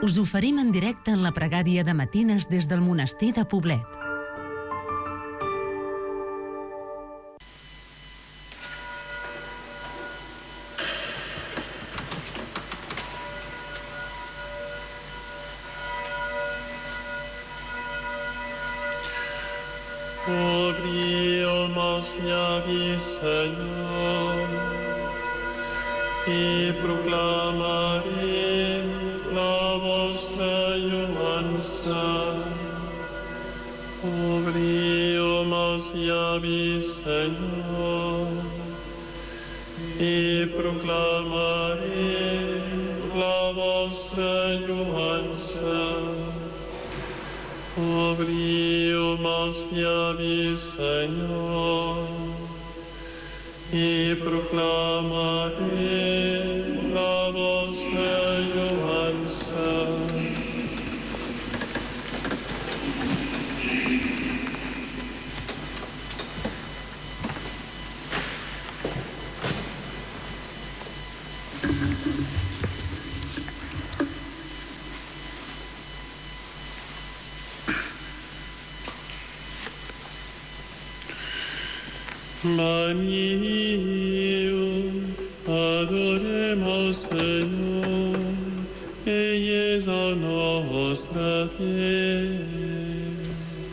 Us oferim en directe en la pregària de matines des del monestir de Poblet. Obri els llavis, Senyor, i proclamaré la vostra lloança. Obri els llavis, Senyor, i proclamaré la vostra lloança. Obriu els llavis, Senyor, i proclamaré la vostra lloança. Veniu, adorem el Senyor, ell és el nostre Déu.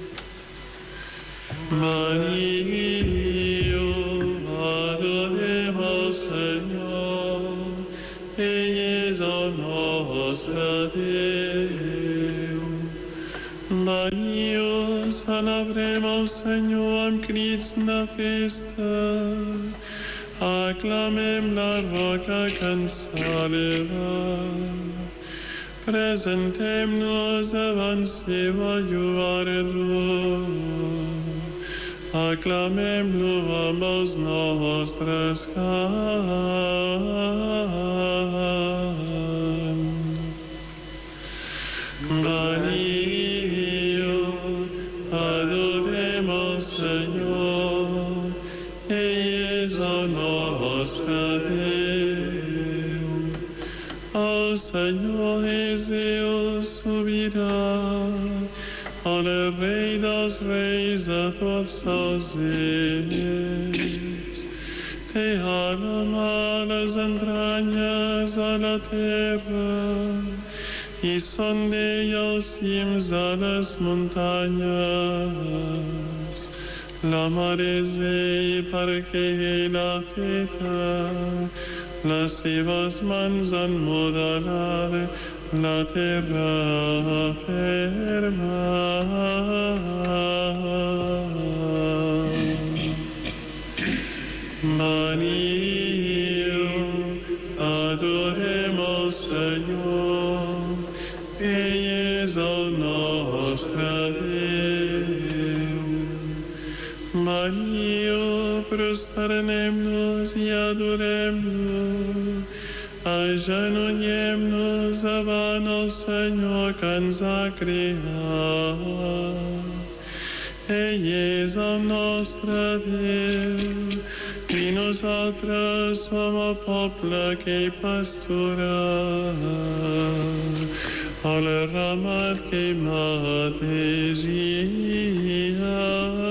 Veniu, adorem el Senyor, ell és el nostre Déu. Veniu, celebrem el Senyor amb crits de festa, aclamem la roca que ens salva, presentem-nos davant seva lloar-lo, aclamem-lo amb els nostres cants. Veniu, adorem el Senyor, ell és el nostre Déu. El Senyor és Déu sobirà, el Rei dels reis de tots els ells. Té a la mà les entranyes a la terra, i són d'ell els cims a les muntanyes. La mar és ell perquè ell l'ha feta, les seves mans han modelat la terra ferma. Veniu, adorem el Senyor, ell és el nostre Déu. Veniu, prosternem-nos i adorem-lo, agenollem-nos davant el Senyor que ens ha creat. Ell és el nostre Déu i nosaltres som el poble que ell pastura, el ramat que ell mategia.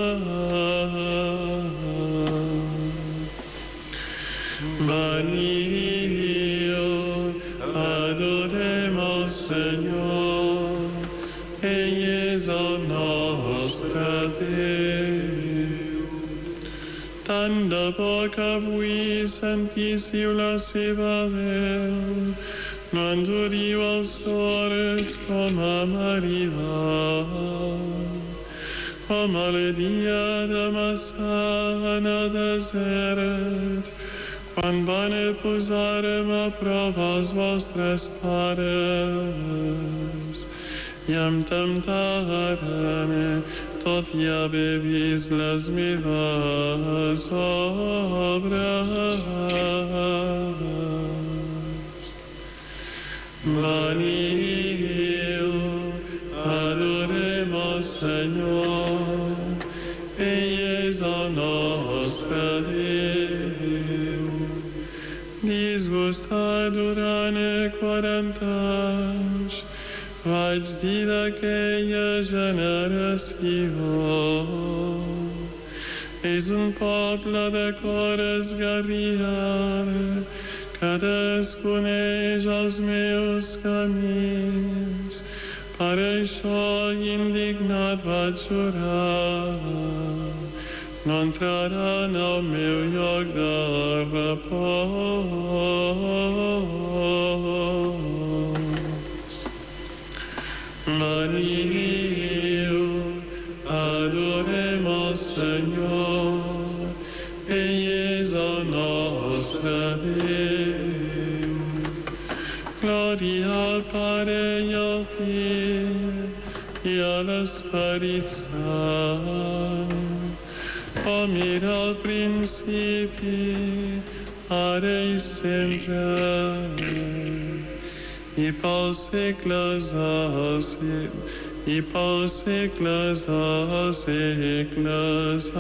Veniu, adorem el Senyor, ell és el nostre Déu. Tant de bo que avui sentíssiu la seva veu, no enduriu els cors com a Meribà, com el dia de Massà en el desert, quan van posar-me a prova els vostres pares i em temptaren, tot i haver vist les meves obres. Veniu, adorem el Senyor, ell és el nostre Déu. Disgustat durant 40 anys, vaig dir d'aquella generació: és un poble de cor esgarriat que desconeix els meus camins. Per això indignat vaig jurar: no entraran al meu lloc de repòs. Veniu, adorem el Senyor, ell és el nostre Déu. Glòria al Pare i al Fill i a l'Esperit Sant, com era al principi, ara i sempre, i pels segles dels segles.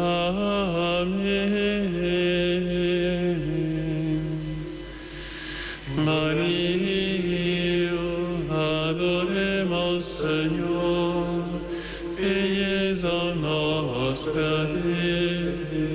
Amén. Veniu, adorem el Senyor, ell és el nostre Déu.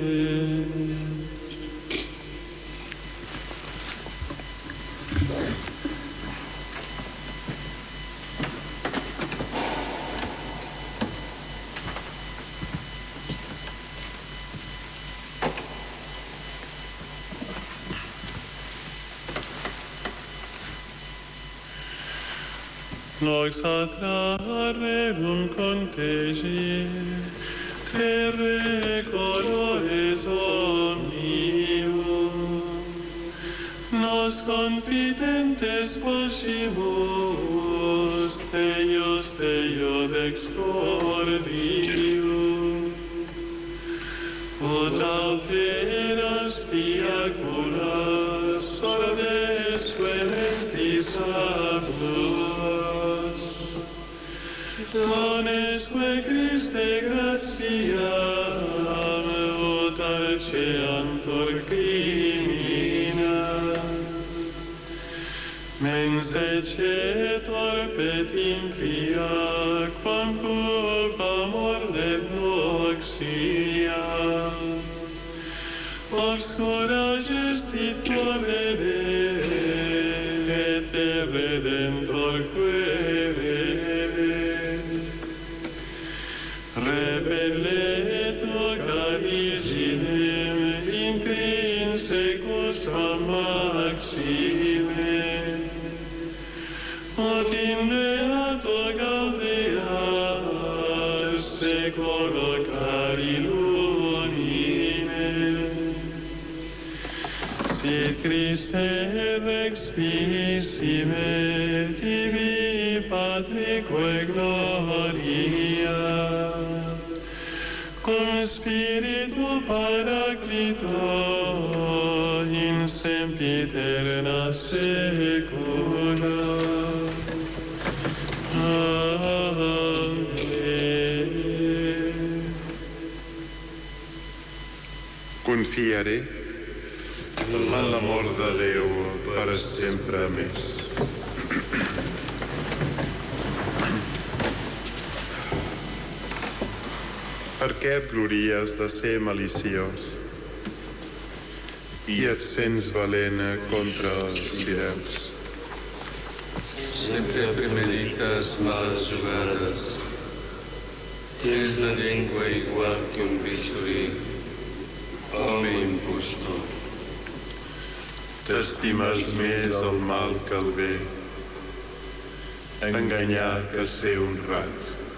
Nox atraerum contegi, terre colores omnium. Nos confidentes poscimus, Teo dexcordium. Ut alferas piaculas, sordesque mentis habus. Donesque Christe gratiam, ut arceantur crimina. Mens ecetor petim pia, quam culpa mordet noxia. Obscura gestitor vede, et redentor quere. Rebelleto cariginem intrinsecus a maxime, ut in beato gaudeat secolo cari lumine. Sit Christe rex spissime, tibi Patrique gloria, cum Spiritu Paraclito in sempiterna secula. Amen. Confiaré en l'amor de Déu per sempre més. Per què et glories de ser maliciós i et sents valent contra els fidels? Sempre premeditas males jugades. Tienes la llengua igual que un bisturí, home impostor. T'estimes més el mal que el bé, enganyar que ser honrat.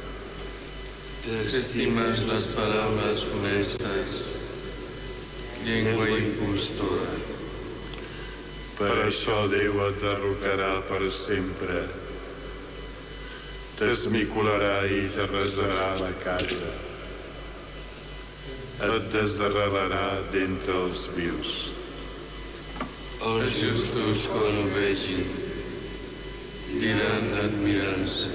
T'estimes les paraules honestes, llengua impostora. Per això Déu et derrocarà per sempre. T'esmicolarà i t'arrasarà la casa. Et desarrelarà d'entre els vius. Els justos, quan ho vegin, diran admirant-se: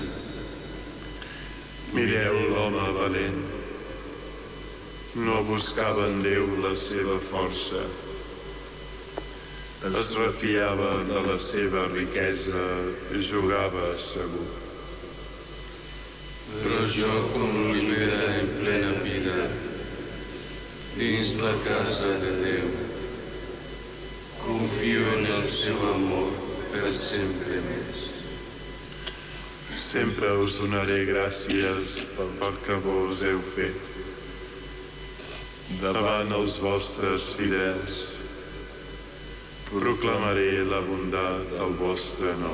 mireu l'home valent. No buscava en Déu la seva força. Es refiava de la seva riquesa, jugava segur. Però jo, com l'olivera en plena vida, dins la casa de Déu, confio en el seu amor per sempre més. Sempre us donaré gràcies pel que vos heu fet. Davant els vostres fidels, proclamaré la bondat del vostre nom.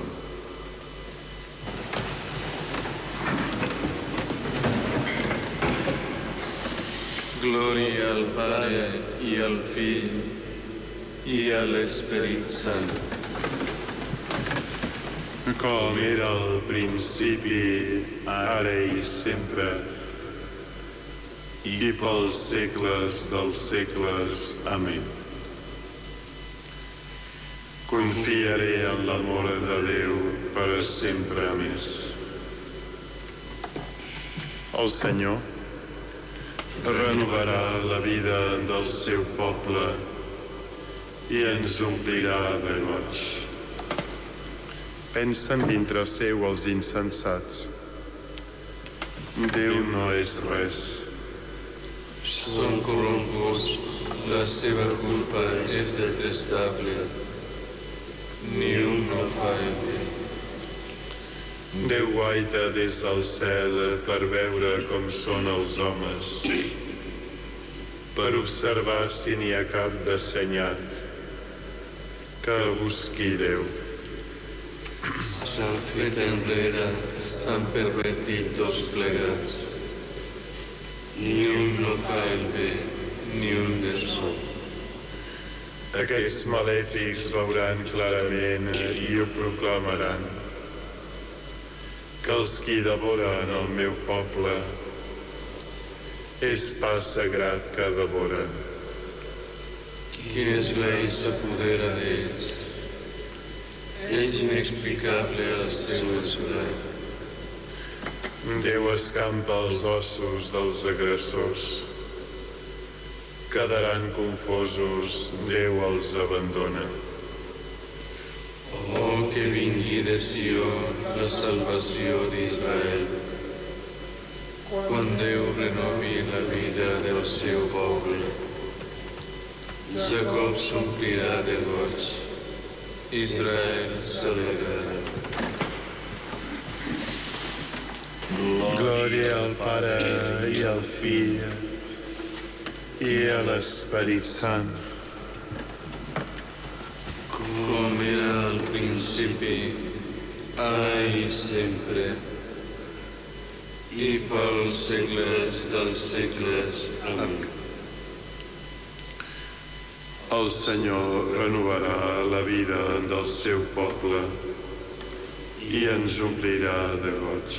Glòria al Pare i al Fill i a l'Esperit Sant. Com era al principi, ara i sempre, i pels segles dels segles. Amén. Confiaré en l'amor de Déu per sempre més. El Senyor renovarà la vida del seu poble i ens omplirà de goig. Pensen dintre seu els insensats. Déu no és res. Són corromputs, la seva culpa és detestable. Ni un no fa el bé. Déu guaita des del cel per veure com són els homes, per observar si n'hi ha cap d'assenyat que busqui Déu. S'han fet enrere, s'han pervertit dos plegats. Ni un no fa el bé, ni un de sol. Aquests malèfics veuran clarament i ho proclamaran, que els qui devoren el meu poble és pa sagrat que devoren. Quin esglai s'apodera d'ells. És inexplicable el seu esglai. Déu escampa els ossos dels agressors. Quedaran confosos, Déu els abandona. Oh, que vingui de Sió la salvació d'Israel, quan Déu renovi la vida del seu poble. Jacob s'omplirà de goig, Israel s'alegrarà. Glòria al Pare i al Fill i a l'Esperit Sant. Com era al principi, ara i sempre, i pels segles dels segles. Amén. El Senyor renovarà la vida del seu poble i ens omplirà de goig.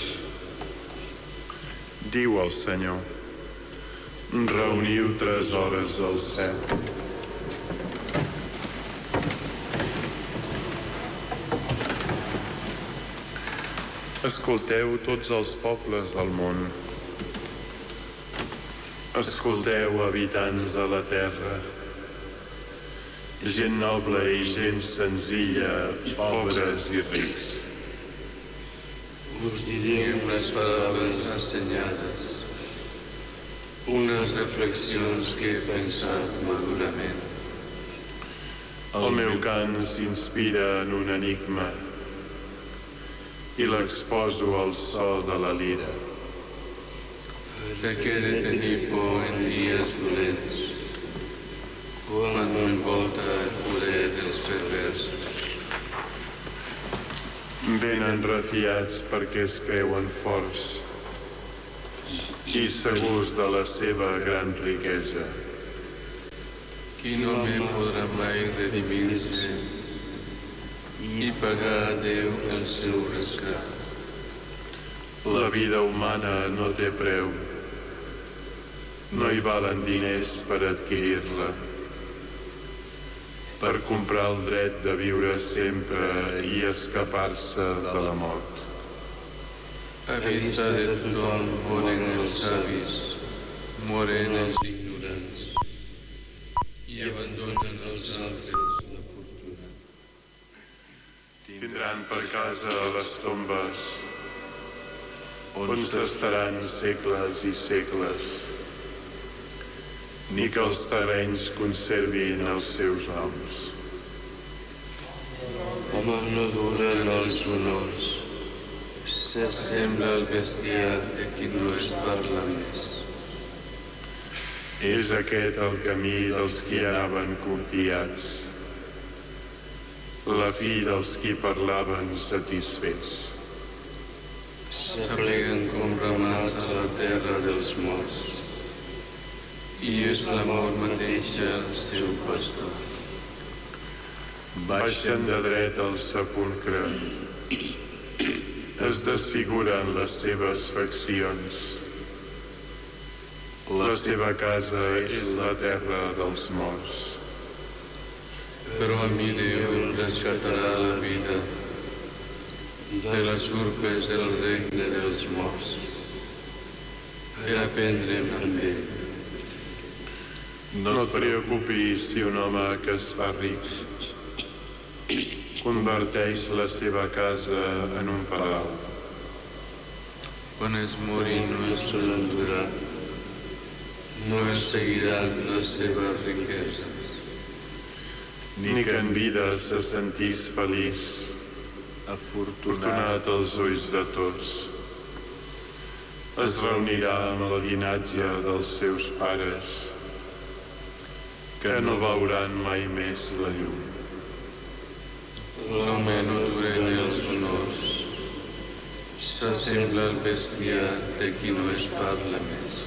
Diu el Senyor: reuniu tresores al cel. Escolteu tots els pobles del món. Escolteu, habitants de la terra. Gent noble i gent senzilla, pobres i rics. Us diré unes paraules assenyades, unes reflexions que he pensat madurament. El meu cant s'inspira en un enigma i l'exposo al so de la lira. Per què he de tenir por en dies dolents, quan m'envolta el poder dels perversos? Venen refiats perquè es creuen forts i segurs de la seva gran riquesa. Qui no me podrà mai redimir-se i pagar a Déu el seu rescat? La vida humana no té preu. No hi valen diners per adquirir-la, per comprar el dret de viure sempre i escapar-se de la mort. A vista de tothom moren els savis, moren els ignorants i abandonen els altres la fortuna. Tindran per casa les tombes on s'estaran segles i segles, ni que els terrenys conservin els seus noms. La mà no duren els honors, s'assembla al bestiar de qui no es parla més. És aquest el camí dels qui anaven confiats, la fi dels qui parlaven satisfets. S'apleguen com ramats a la terra dels morts, i és la mort mateixa el seu pastor. Baixen de dret al sepulcre, es desfiguren les seves faccions. La seva casa és la terra dels morts. Però a mi Déu rescatarà la vida de les urpes del regne dels morts, per aprendre'm amb ell. No et preocupis si un home que es fa ric converteix la seva casa en un palau. Quan es mori no es solen durar, no es seguiran les seves riqueses. Ni que en vida se sentís feliç, afortunat als ulls de tots. Es reunirà amb el llinatge dels seus pares, que no veuran mai més la llum. L'home no dura ni els honors, s'assembla al bestiar de qui no es parla més.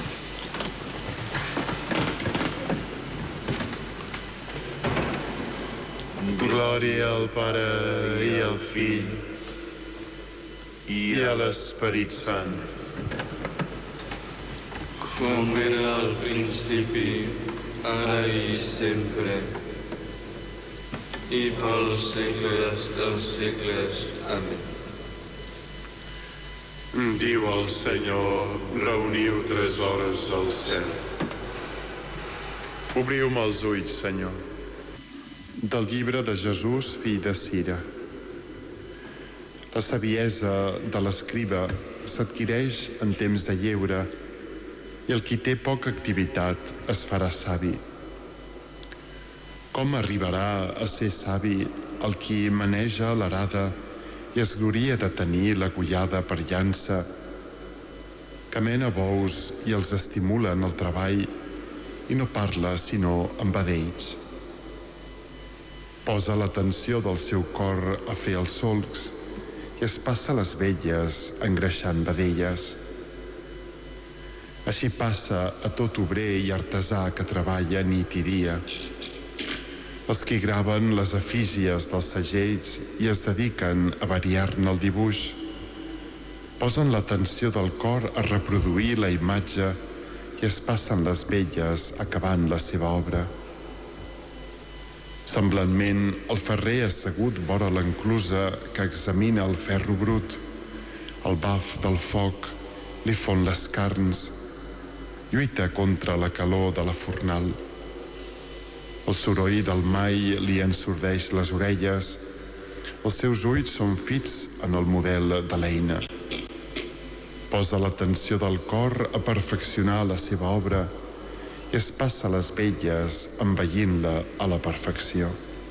Glòria al Pare i al Fill i a l'Esperit Sant. Com era al principi, ara i sempre, i pels segles dels segles. Amén. Diu el Senyor, reuniu tresors al cel. Obriu-me els ulls, Senyor. Del llibre de Jesús, fill de Cira. La saviesa de l'escriba s'adquireix en temps de lleure i el qui té poca activitat es farà savi. Com arribarà a ser savi el qui maneja l'arada i es gloria de tenir l'agullada per llança, que mena bous i els estimula en el treball i no parla sinó amb vedells? Posa l'atenció del seu cor a fer els solcs i es passa les velles engreixant vedelles. Així passa a tot obrer i artesà que treballa nit i dia. Els que graven les efígies dels segells i es dediquen a variar-ne el dibuix, posen l'atenció del cor a reproduir la imatge i es passen les velles acabant la seva obra. Semblantment, el ferrer assegut vora l'enclusa que examina el ferro brut, el baf del foc li fon les carns, lluita contra la calor de la fornal. El soroll del mai li ensordeix les orelles, els seus ulls són fits en el model de l'eina. Posa l'atenció del cor a perfeccionar la seva obra i es passa les velles envellint-la a la perfecció.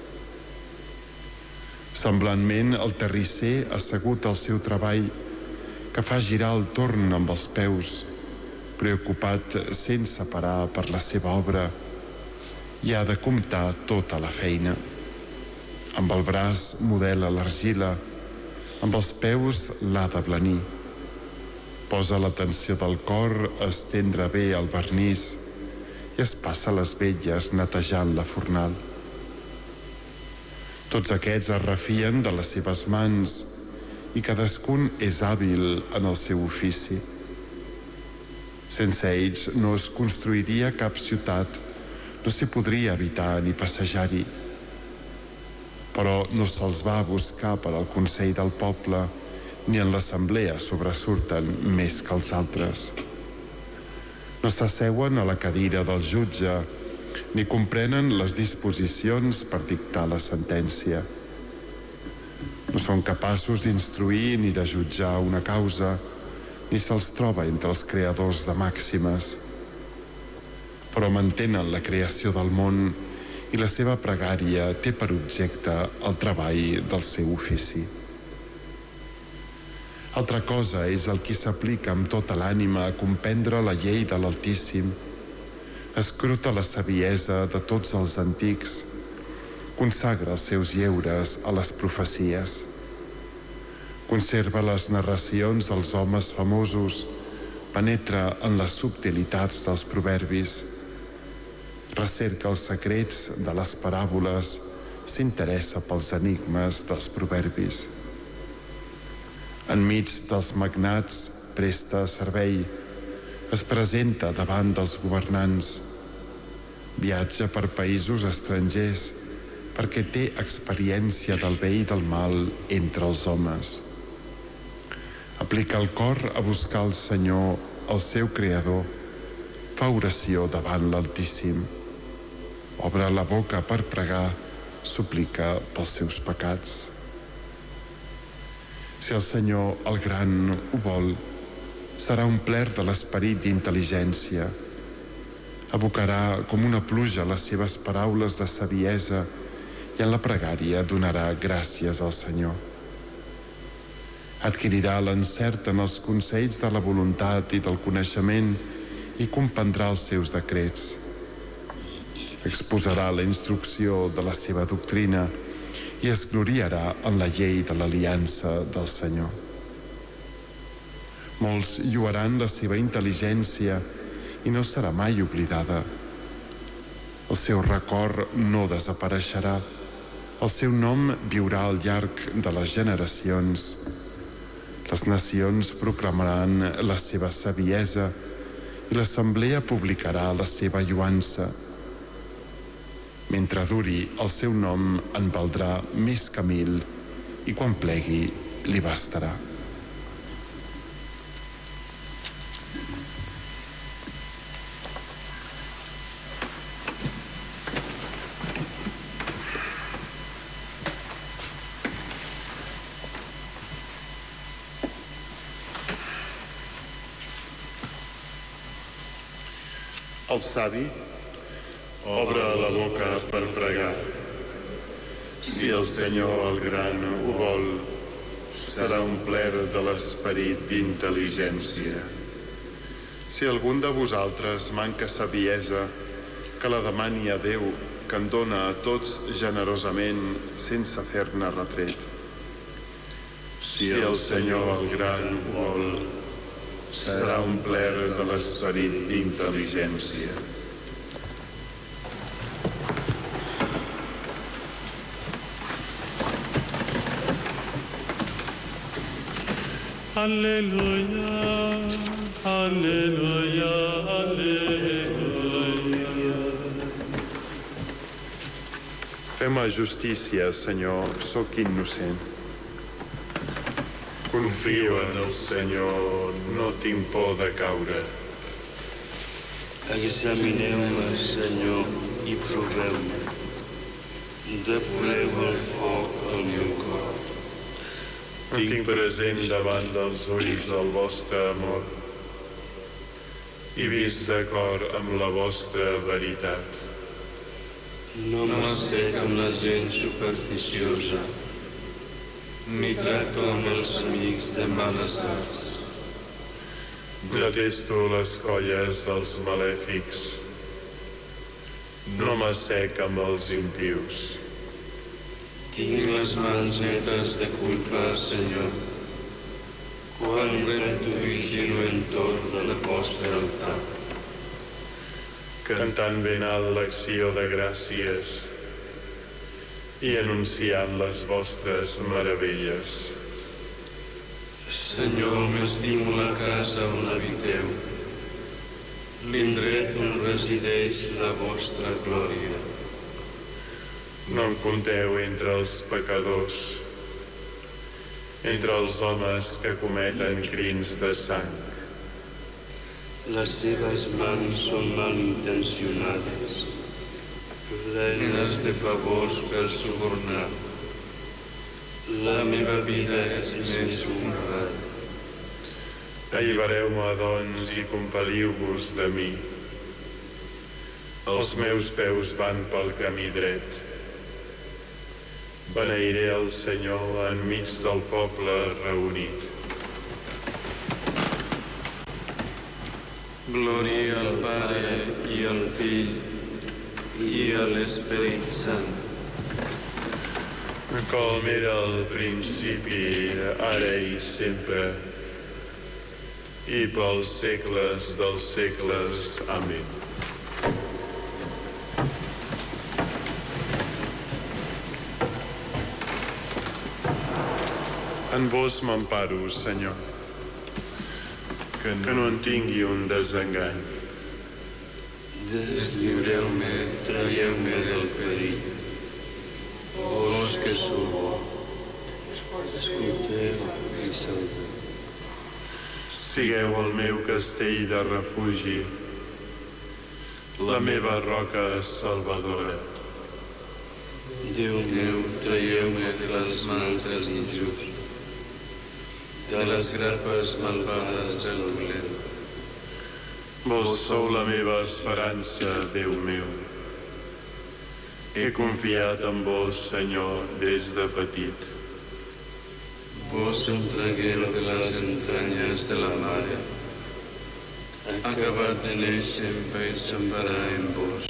Semblantment, el terrisser assegut al seu treball que fa girar el torn amb els peus, preocupat sense parar per la seva obra, i ha de comptar tota la feina. Amb el braç modela l'argila, amb els peus l'ha de blanir. Posa l'atenció del cor a estendre bé el vernís i es passa les velles netejant la fornal. Tots aquests es refien de les seves mans i cadascun és hàbil en el seu ofici. Sense ells no es construiria cap ciutat, no s'hi podria habitar ni passejar-hi. Però no se'ls va buscar per al consell del poble ni en l'assemblea sobresurten més que els altres. No s'asseuen a la cadira del jutge ni comprenen les disposicions per dictar la sentència. No són capaços d'instruir ni de jutjar una causa, ni se'ls troba entre els creadors de màximes, però mantenen la creació del món i la seva pregària té per objecte el treball del seu ofici. Altra cosa és el qui s'aplica amb tota l'ànima a comprendre la llei de l'Altíssim, escruta la saviesa de tots els antics, consagra els seus lleures a les profecies, conserva les narracions dels homes famosos, penetra en les subtilitats dels proverbis, recerca els secrets de les paràboles, s'interessa pels enigmes dels proverbis. Enmig dels magnats presta servei, es presenta davant dels governants, viatja per països estrangers perquè té experiència del bé i del mal entre els homes. Aplica el cor a buscar el Senyor, el seu Creador, fa oració davant l'Altíssim, obre la boca per pregar, suplica pels seus pecats. Si el Senyor, el Gran, ho vol, serà omplert de l'esperit d'intel·ligència, abocarà com una pluja les seves paraules de saviesa i en la pregària donarà gràcies al Senyor. Adquirirà l'encert en els consells de la voluntat i del coneixement i comprendrà els seus decrets. Exposarà la instrucció de la seva doctrina i es gloriarà en la llei de l'aliança del Senyor. Molts lluaran la seva intel·ligència i no serà mai oblidada. El seu record no desapareixerà. El seu nom viurà al llarg de les generacions. Les nacions proclamaran la seva saviesa i l'assemblea publicarà la seva lloança. Mentre duri, el seu nom en valdrà més que 1000 i quan plegui li bastarà. El savi obre la boca per pregar. Si el Senyor, el Gran, ho vol, serà omplert de l'esperit d'intel·ligència. Si algun de vosaltres manca saviesa, que la demani a Déu, que en dona a tots generosament, sense fer-ne retret. Si el Senyor, el Gran, ho vol, serà omplert de l'esperit d'intel·ligència. Alleluia, alleluia, alleluia. Fem-me justícia, Senyor, sóc innocent. Confio en el Senyor, no tinc por de caure. Examineu-me, Senyor, i proveu-me. Depureu el foc del meu cor. Tinc present davant dels ulls del vostre amor i vist d'acord amb la vostra veritat. No m'assec amb la gent supersticiosa, ni tracto amb els amics de males arts. Detesto les colles dels malèfics. No m'assec amb els impius. Tinc les mans netes de culpa, Senyor, quan rento i giro entorn del vostre altar. Cantant ben alt l'acció de gràcies i anunciant les vostres meravelles. Senyor, m'estimo la casa on habiteu, l'indret on resideix la vostra glòria. No em compteu entre els pecadors, entre els homes que cometen crims de sang. Les seves mans són malintencionades, plenes de favors per subornar. La meva vida és més honrada. Allibereu-me, doncs, i compeliu-vos de mi. Els meus peus van pel camí dret. Beneiré el Senyor enmig del poble reunit. Glòria al Pare i al Fill i a l'Esperit Sant. Com era al principi, ara i sempre, i pels segles dels segles. Amén. En vos m'emparo, Senyor, que no en tingui un desengany. Deslliureu-me, traieu-me del perill. Vos que sou bo, escolteu i salveu. Sigueu el meu castell de refugi, la meva roca salvadora. Déu meu, traieu-me de les mans dels injusts, de les grapes malvades del dolent. Vos sou la meva esperança, Déu meu. He confiat en vos, Senyor, des de petit. Vos em tragueu de les entranyes de la mare. Acabat de néixer em vaig emparar en vos.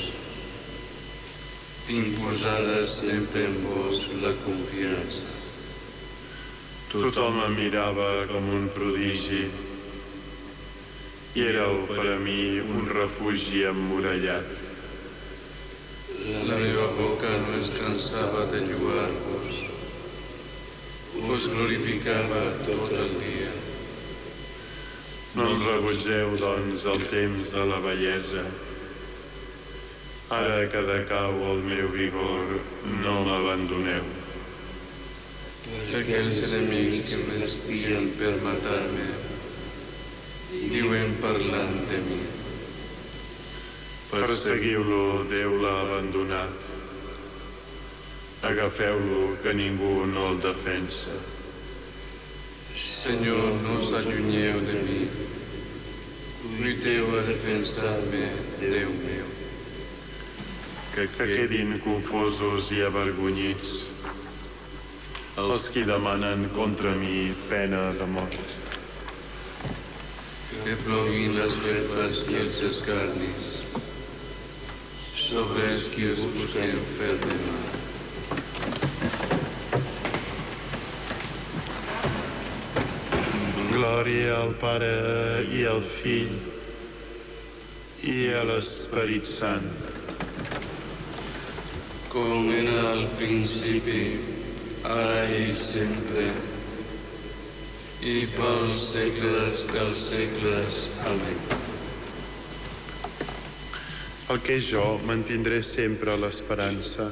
Tinc posada sempre en vos la confiança. Tothom em mirava com un prodigi i éreu per a mi un refugi emmurallat. La meva boca no es cansava de lloar-vos. Vos glorificava tot el dia. No em rebutgeu, doncs, el temps de la bellesa. Ara que decau el meu vigor, no m'abandoneu. Aquells enemics que m'espien per matar-me diuen parlant de mi. Perseguiu-lo, Déu l'ha abandonat. Agafeu-lo, que ningú no el defensa. Senyor, no us allunyeu de mi. Lluiteu a defensar-me, Déu meu. Que quedin confosos i avergonyits els qui demanen contra mi pena de mort. Que ploguin les verbes i els escarnis sobre els qui us busqueu fer de mal. Glòria al Pare i al Fill i a l'Esperit Sant. Com era al principi, ara i sempre, i pels segles dels segles. Amén. El que és jo, mantindré sempre l'esperança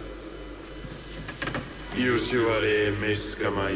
i us lloaré més que mai.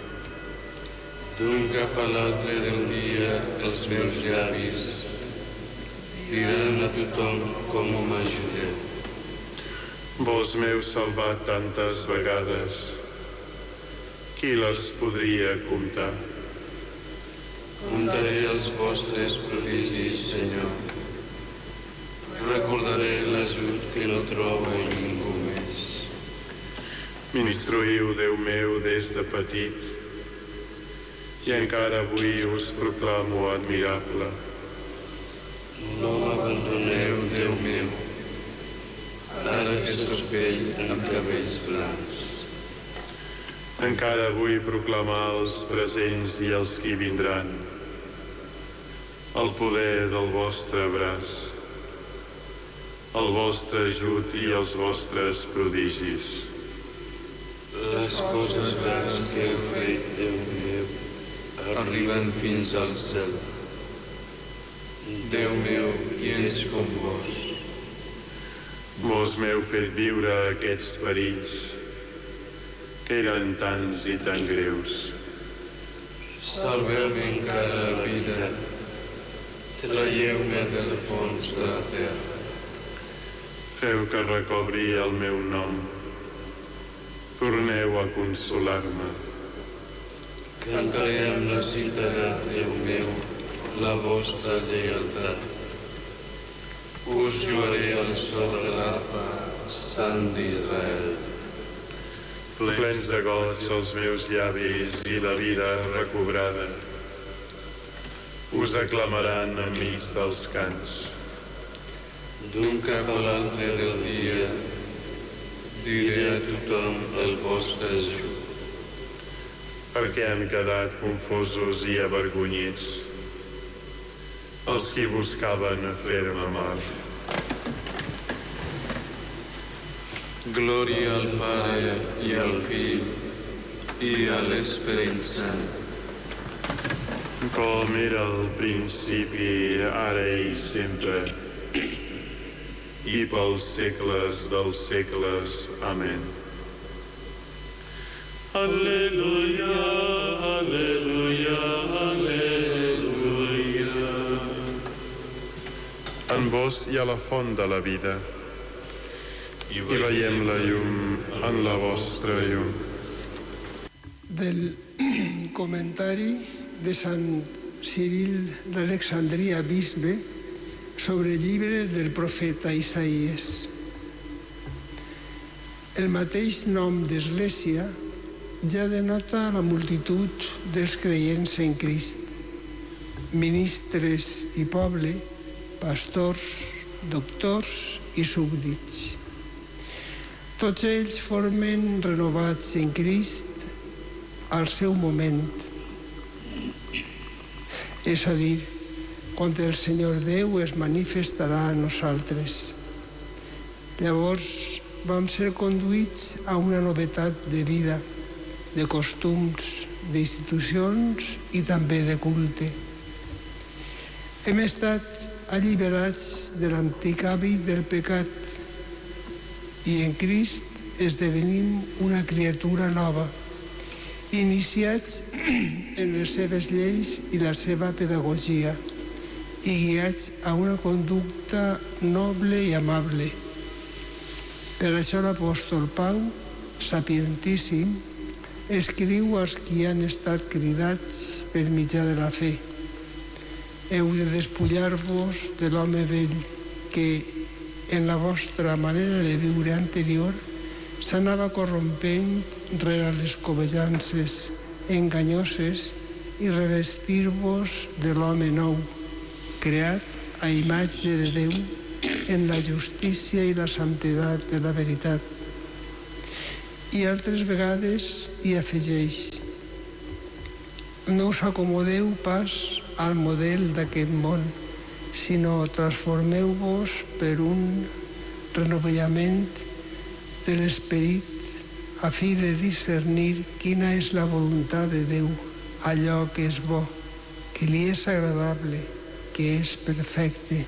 D'un cap a l'altre del dia, els meus llavis diran a tothom com m'ajudeu. Vos m'heu salvat tantes vegades, qui les podria comptar? Comptaré els vostres prodigis, Senyor. Recordaré l'ajut que no trobo en ningú més. M'instruïu, Déu meu, des de petit, i encara avui us proclamo admirable. No m'abandoneu, Déu meu, ara que sóc vell amb cabells blancs. Encara vull proclamar els presents i els que vindran, el poder del vostre braç, el vostre ajut i els vostres prodigis. Les coses grans que heu fet, Déu meu, arriben fins al cel. Déu meu, qui és com vos? Vos m'heu fet viure aquests perills, que eren tants i tan greus. Salveu-me encara la vida, traieu-me del fons de la terra. Feu que recobri el meu nom, torneu a consolar-me. Cantaré amb la cítara, Déu meu, la vostra lleialtat. Us lloaré al so de l'arpa, Sant d'Israel. Plens de goig els meus llavis i la vida recobrada us aclamaran enmig dels cants. D'un cap a l'altre del dia diré a tothom el vostre ajut. Perquè han quedat confosos i avergonyits els qui buscaven fer-me mal. Glòria al Pare i al Fill i a l'Esperit Sant. Com era al principi, ara i sempre, i pels segles dels segles. Amén. Alleluia, alleluia, alleluia. En vos hi ha la font de la vida, i veiem la llum en la vostra llum. Del comentari de Sant Ciril d'Alexandria, bisbe, sobre el llibre del profeta Isaïes. El mateix nom d'Església ja denota la multitud dels creients en Crist, ministres i poble, pastors, doctors i súbdits. Tots ells formen renovats en Crist al seu moment, és a dir, quan el Senyor Déu es manifestarà a nosaltres. Llavors vam ser conduïts a una novetat de vida, de costums, d'institucions i també de culte. Hem estat alliberats de l'antic hàbit del pecat i en Crist esdevenim una criatura nova, iniciats en les seves lleis i la seva pedagogia i guiats a una conducta noble i amable. Per això l'apòstol Pau, sapientíssim, escriu als qui han estat cridats per mitjà de la fe: heu de despullar-vos de l'home vell que, en la vostra manera de viure anterior, s'anava corrompent rere les cobejances enganyoses i revestir-vos de l'home nou, creat a imatge de Déu en la justícia i la santedat de la veritat. I altres vegades hi afegeix: no us acomodeu pas al model d'aquest món, sinó transformeu-vos per un renovament de l'esperit a fi de discernir quina és la voluntat de Déu, allò que és bo, que li és agradable, que és perfecte.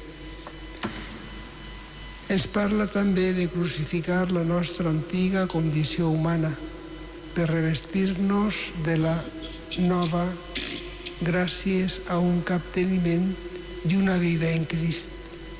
Ens parla també de crucificar la nostra antiga condició humana per revestir-nos de la nova gràcies a un capteniment i una vida en Crist.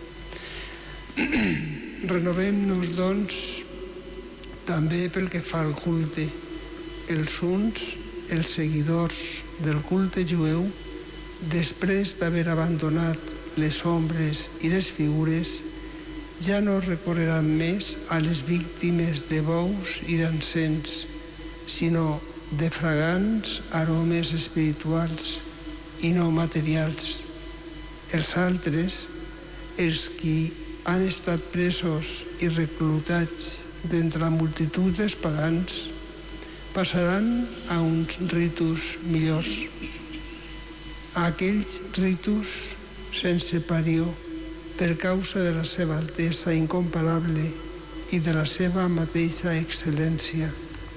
Renovem-nos, doncs, també pel que fa al culte. Els uns, els seguidors del culte jueu, després d'haver abandonat les ombres i les figures, ja no recorreran més a les víctimes de bous i d'encens, sinó de fragants aromes espirituals i no materials. Els altres, els qui han estat presos i reclutats d'entre la multitud dels pagans, passaran a uns ritus millors, a aquells ritus sense parió, per causa de la seva altesa incomparable i de la seva mateixa excel·lència.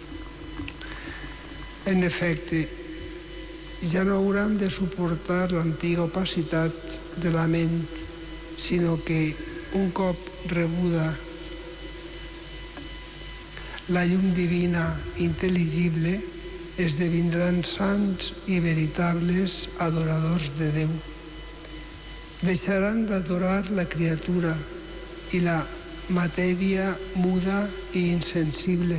En efecte, ja no hauran de suportar l'antiga opacitat de la ment, sinó que, un cop rebuda la llum divina intel·ligible, esdevindran sants i veritables adoradors de Déu. Deixaran d'adorar la criatura i la matèria muda i insensible.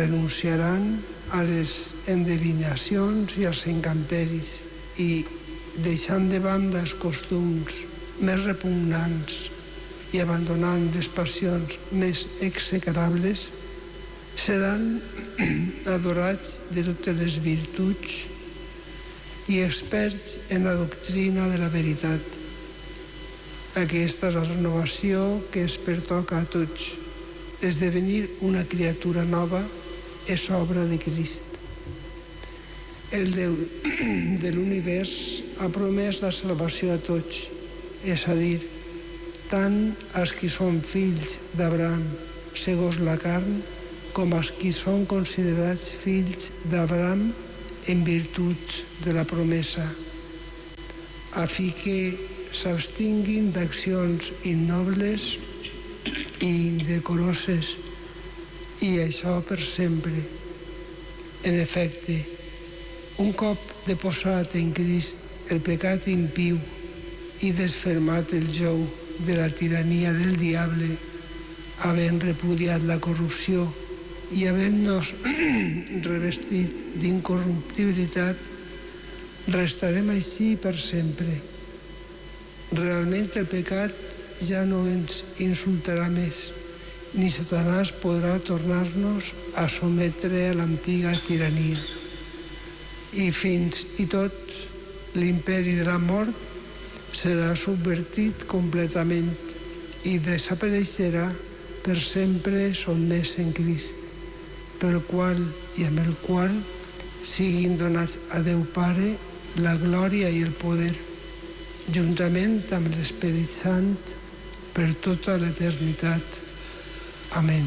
Renunciaran a les endevinacions i als encanteris i deixant de banda els costums més repugnants i abandonant les passions més execrables, seran adorats de totes les virtuts i experts en la doctrina de la veritat. Aquesta és la renovació que es pertoca a tots. Esdevenir una criatura nova és obra de Crist. El Déu de l'univers ha promès la salvació a tots, és a dir, tant als qui són fills d'Abraham segons la carn, com als qui són considerats fills d'Abraham en virtut de la promesa, a fi que s'abstinguin d'accions innobles i indecoroses, i això per sempre. En efecte, un cop deposat en Crist el pecat impiu i desfermat el jou de la tirania del diable, havent repudiat la corrupció i havent-nos revestit d'incorruptibilitat, restarem així per sempre. Realment el pecat ja no ens insultarà més, ni Satanàs podrà tornar-nos a sometre a l'antiga tirania. I fins i tot l'imperi de la mort serà subvertit completament i desapareixerà per sempre sotmès en Crist, pel qual i amb el qual siguin donats a Déu Pare la glòria i el poder, juntament amb l'Esperit Sant, per tota l'eternitat. Amén.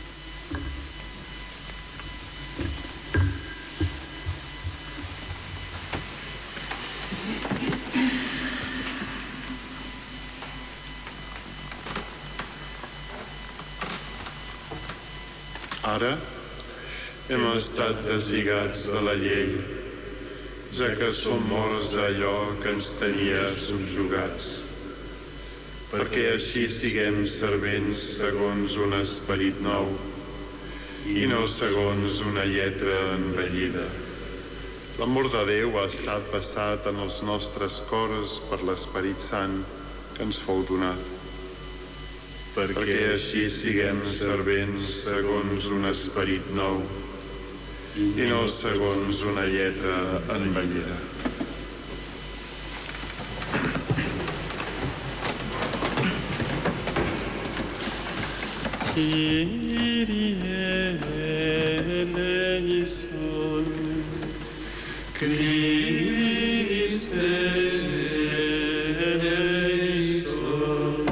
Ara hem estat deslligats de la llei, ja que som morts a allò que ens tenia subjugats, perquè així siguem servents segons un esperit nou i no segons una lletra envellida. L'amor de Déu ha estat passat en els nostres cors per l'Esperit Sant que ens fou donat, perquè així siguem servents segons un esperit nou i no segons una lletra envellida. Kyrie eleison, Christe eleison,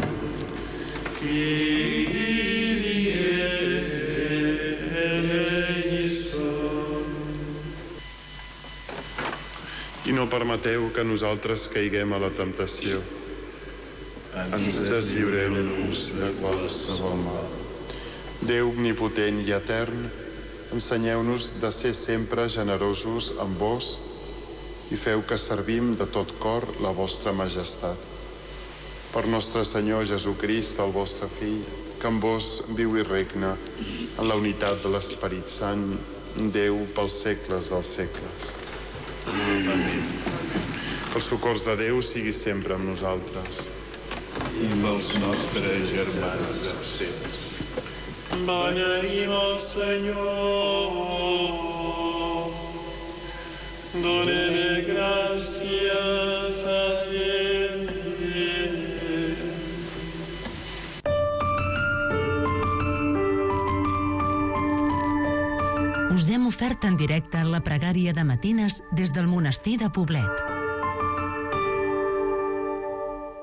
i no permeteu que nosaltres caiguem a la temptació. Ens deslliureu-nos de qualsevol mal. Déu omnipotent i etern, ensenyeu-nos de ser sempre generosos amb vos i feu que servim de tot cor la vostra majestat. Per nostre Senyor Jesucrist, el vostre Fill, que amb vos viu i regna en la unitat de l'Esperit Sant, Déu pels segles dels segles. Amén. Els socors de Déu sigui sempre amb nosaltres. I amb els nostres germans absents. Beneïm el Senyor. Donem gràcies a Déu. Us hem ofert en directe la pregària de matines des del monestir de Poblet.